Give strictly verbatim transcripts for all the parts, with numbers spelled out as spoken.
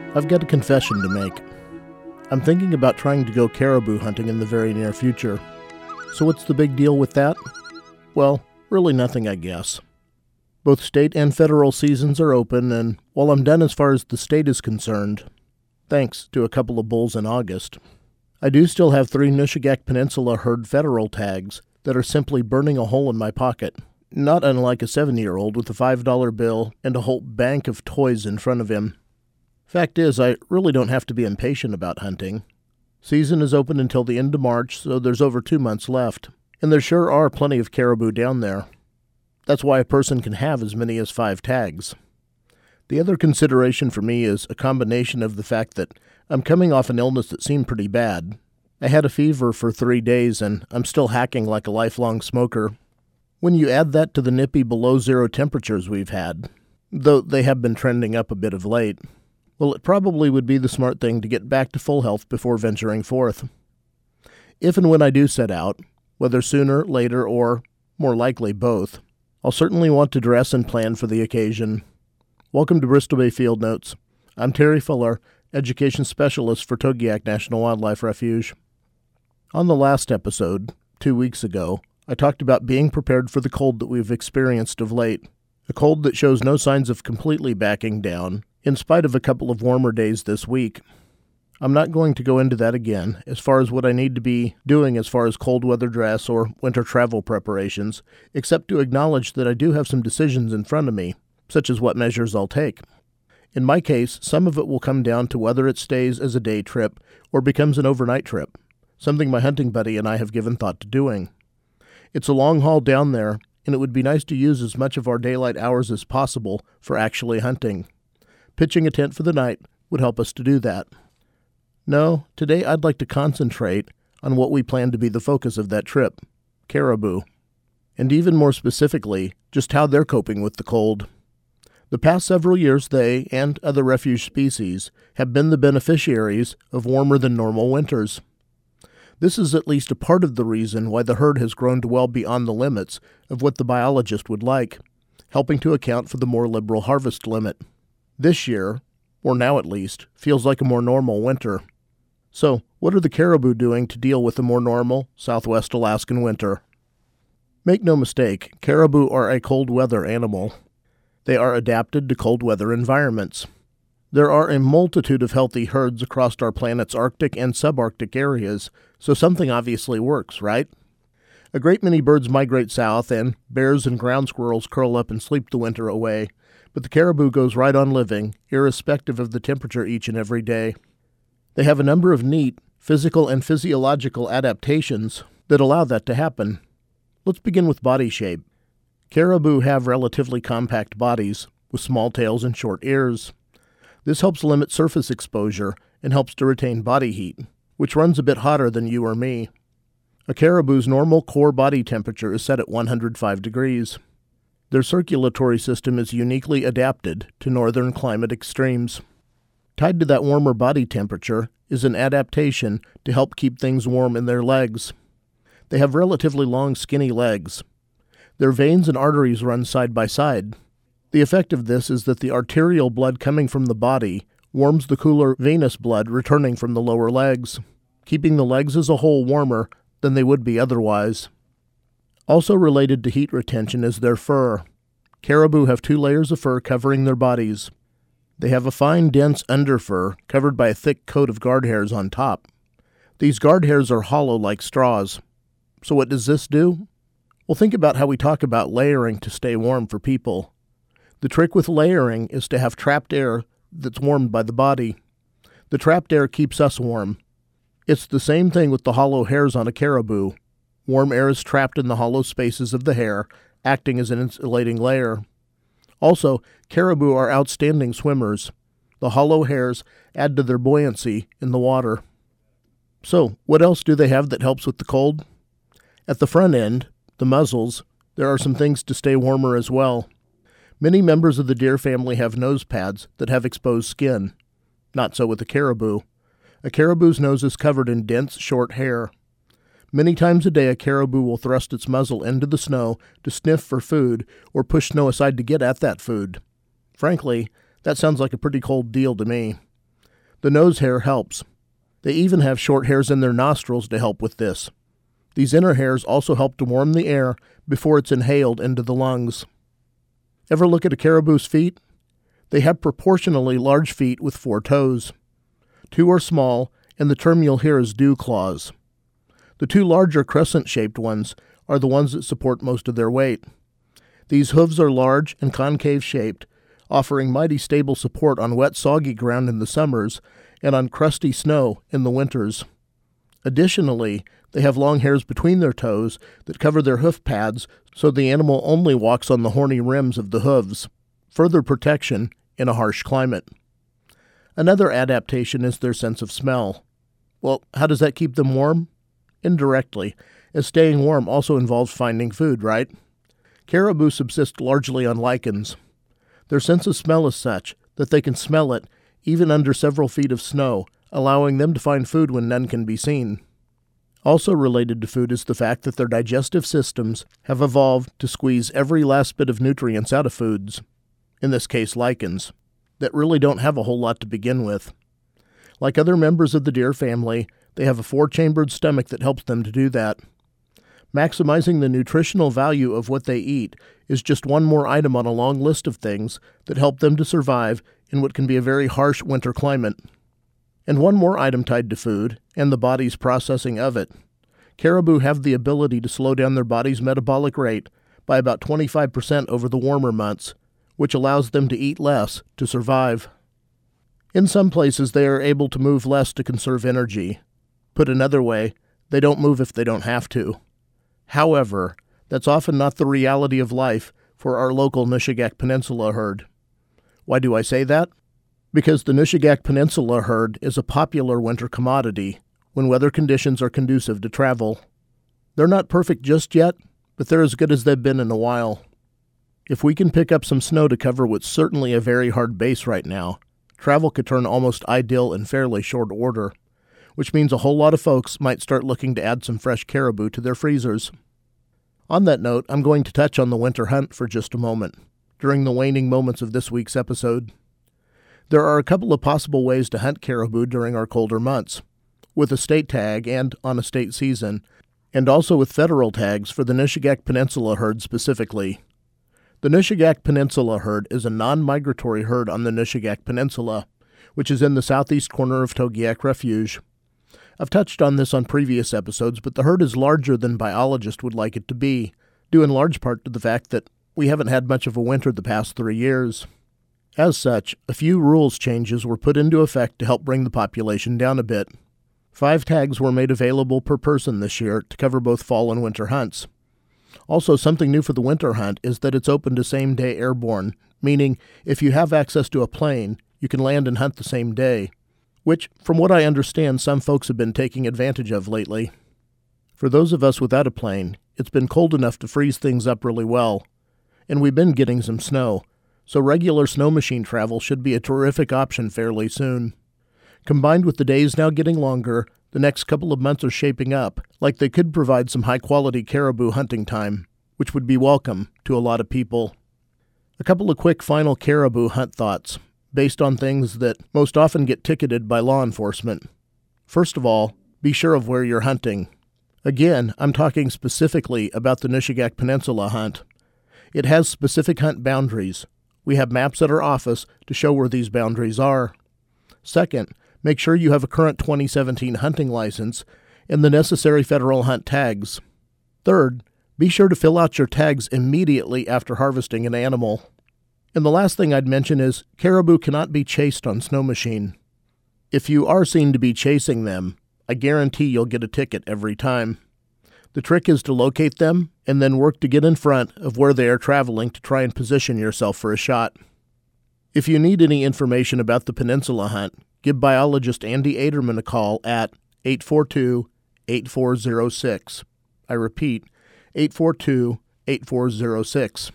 I've got a confession to make. I'm thinking about trying to go caribou hunting in the very near future. So what's the big deal with that? Well, really nothing, I guess. Both state and federal seasons are open, and while I'm done as far as the state is concerned, thanks to a couple of bulls in August, I do still have three Nushagak Peninsula herd federal tags that are simply burning a hole in my pocket, not unlike a seven-year-old with a five dollar bill and a whole bank of toys in front of him. Fact is, I really don't have to be impatient about hunting. Season is open until the end of March, so there's over two months left, and there sure are plenty of caribou down there. That's why a person can have as many as five tags. The other consideration for me is a combination of the fact that I'm coming off an illness that seemed pretty bad. I had a fever for three days, and I'm still hacking like a lifelong smoker. When you add that to the nippy below-zero temperatures we've had, though they have been trending up a bit of late, well, it probably would be the smart thing to get back to full health before venturing forth. If and when I do set out, whether sooner, later, or, more likely, both, I'll certainly want to dress and plan for the occasion. Welcome to Bristol Bay Field Notes. I'm Terry Fuller, Education Specialist for Togiak National Wildlife Refuge. On the last episode, two weeks ago, I talked about being prepared for the cold that we've experienced of late, a cold that shows no signs of completely backing down, in spite of a couple of warmer days this week. I'm not going to go into that again as far as what I need to be doing as far as cold weather dress or winter travel preparations, except to acknowledge that I do have some decisions in front of me, such as what measures I'll take. In my case, some of it will come down to whether it stays as a day trip or becomes an overnight trip, something my hunting buddy and I have given thought to doing. It's a long haul down there, and it would be nice to use as much of our daylight hours as possible for actually hunting. Pitching a tent for the night would help us to do that. No, today I'd like to concentrate on what we plan to be the focus of that trip, caribou. And even more specifically, just how they're coping with the cold. The past several years they, and other refuge species, have been the beneficiaries of warmer than normal winters. This is at least a part of the reason why the herd has grown to well beyond the limits of what the biologist would like, helping to account for the more liberal harvest limit. This year, or now at least, feels like a more normal winter. So, what are the caribou doing to deal with a more normal southwest Alaskan winter? Make no mistake, caribou are a cold weather animal. They are adapted to cold weather environments. There are a multitude of healthy herds across our planet's Arctic and subarctic areas, so something obviously works, right? A great many birds migrate south, and bears and ground squirrels curl up and sleep the winter away, but the caribou goes right on living, irrespective of the temperature each and every day. They have a number of neat physical and physiological adaptations that allow that to happen. Let's begin with body shape. Caribou have relatively compact bodies, with small tails and short ears. This helps limit surface exposure and helps to retain body heat, which runs a bit hotter than you or me. A caribou's normal core body temperature is set at one hundred five degrees. Their circulatory system is uniquely adapted to northern climate extremes. Tied to that warmer body temperature is an adaptation to help keep things warm in their legs. They have relatively long, skinny legs. Their veins and arteries run side by side. The effect of this is that the arterial blood coming from the body warms the cooler venous blood returning from the lower legs, keeping the legs as a whole warmer than they would be otherwise. Also related to heat retention is their fur. Caribou have two layers of fur covering their bodies. They have a fine, dense underfur covered by a thick coat of guard hairs on top. These guard hairs are hollow like straws. So what does this do? Well, think about how we talk about layering to stay warm for people. The trick with layering is to have trapped air that's warmed by the body. The trapped air keeps us warm. It's the same thing with the hollow hairs on a caribou. Warm air is trapped in the hollow spaces of the hair, acting as an insulating layer. Also, caribou are outstanding swimmers. The hollow hairs add to their buoyancy in the water. So, what else do they have that helps with the cold? At the front end, the muzzles, there are some things to stay warmer as well. Many members of the deer family have nose pads that have exposed skin. Not so with a caribou. A caribou's nose is covered in dense, short hair. Many times a day a caribou will thrust its muzzle into the snow to sniff for food or push snow aside to get at that food. Frankly, that sounds like a pretty cold deal to me. The nose hair helps. They even have short hairs in their nostrils to help with this. These inner hairs also help to warm the air before it's inhaled into the lungs. Ever look at a caribou's feet? They have proportionally large feet with four toes. Two are small, and the term you'll hear is dew claws. The two larger crescent-shaped ones are the ones that support most of their weight. These hooves are large and concave-shaped, offering mighty stable support on wet, soggy ground in the summers and on crusty snow in the winters. Additionally, they have long hairs between their toes that cover their hoof pads so the animal only walks on the horny rims of the hooves. Further protection in a harsh climate. Another adaptation is their sense of smell. Well, how does that keep them warm? Indirectly, as staying warm also involves finding food, right? Caribou subsist largely on lichens. Their sense of smell is such that they can smell it even under several feet of snow, allowing them to find food when none can be seen. Also related to food is the fact that their digestive systems have evolved to squeeze every last bit of nutrients out of foods, in this case lichens, that really don't have a whole lot to begin with. Like other members of the deer family, they have a four-chambered stomach that helps them to do that. Maximizing the nutritional value of what they eat is just one more item on a long list of things that help them to survive in what can be a very harsh winter climate. And one more item tied to food, and the body's processing of it. Caribou have the ability to slow down their body's metabolic rate by about twenty-five percent over the warmer months, which allows them to eat less to survive. In some places, they are able to move less to conserve energy. Put another way, they don't move if they don't have to. However, that's often not the reality of life for our local Nushagak Peninsula herd. Why do I say that? Because the Nushagak Peninsula herd is a popular winter commodity when weather conditions are conducive to travel. They're not perfect just yet, but they're as good as they've been in a while. If we can pick up some snow to cover what's certainly a very hard base right now, travel could turn almost ideal in fairly short order, which means a whole lot of folks might start looking to add some fresh caribou to their freezers. On that note, I'm going to touch on the winter hunt for just a moment, during the waning moments of this week's episode. There are a couple of possible ways to hunt caribou during our colder months, with a state tag and on a state season, and also with federal tags for the Nushagak Peninsula herd specifically. The Nushagak Peninsula herd is a non-migratory herd on the Nushagak Peninsula, which is in the southeast corner of Togiak Refuge. I've touched on this on previous episodes, but the herd is larger than biologists would like it to be, due in large part to the fact that we haven't had much of a winter the past three years. As such, a few rules changes were put into effect to help bring the population down a bit. Five tags were made available per person this year to cover both fall and winter hunts. Also, something new for the winter hunt is that it's open to same-day airborne, meaning if you have access to a plane, you can land and hunt the same day, which, from what I understand, some folks have been taking advantage of lately. For those of us without a plane, it's been cold enough to freeze things up really well, and we've been getting some snow, so regular snow machine travel should be a terrific option fairly soon. Combined with the days now getting longer, the next couple of months are shaping up like they could provide some high-quality caribou hunting time, which would be welcome to a lot of people. A couple of quick final caribou hunt thoughts, based on things that most often get ticketed by law enforcement. First of all, be sure of where you're hunting. Again, I'm talking specifically about the Nushagak Peninsula hunt. It has specific hunt boundaries. We have maps at our office to show where these boundaries are. Second, make sure you have a current twenty seventeen hunting license and the necessary federal hunt tags. Third, be sure to fill out your tags immediately after harvesting an animal. And the last thing I'd mention is caribou cannot be chased on snow machine. If you are seen to be chasing them, I guarantee you'll get a ticket every time. The trick is to locate them and then work to get in front of where they are traveling to try and position yourself for a shot. If you need any information about the Peninsula hunt, give biologist Andy Aderman a call at eight four two, eight four zero six. I repeat, eight four two, eight four zero six.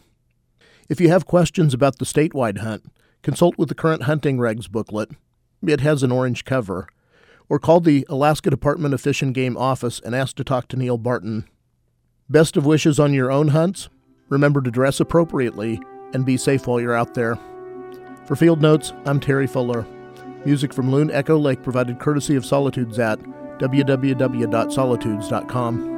If you have questions about the statewide hunt, consult with the current hunting regs booklet. It has an orange cover. Or call the Alaska Department of Fish and Game office and ask to talk to Neil Barton. Best of wishes on your own hunts. Remember to dress appropriately and be safe while you're out there. For Field Notes, I'm Terry Fuller. Music from Loon Echo Lake provided courtesy of Solitudes at w w w dot solitudes dot com.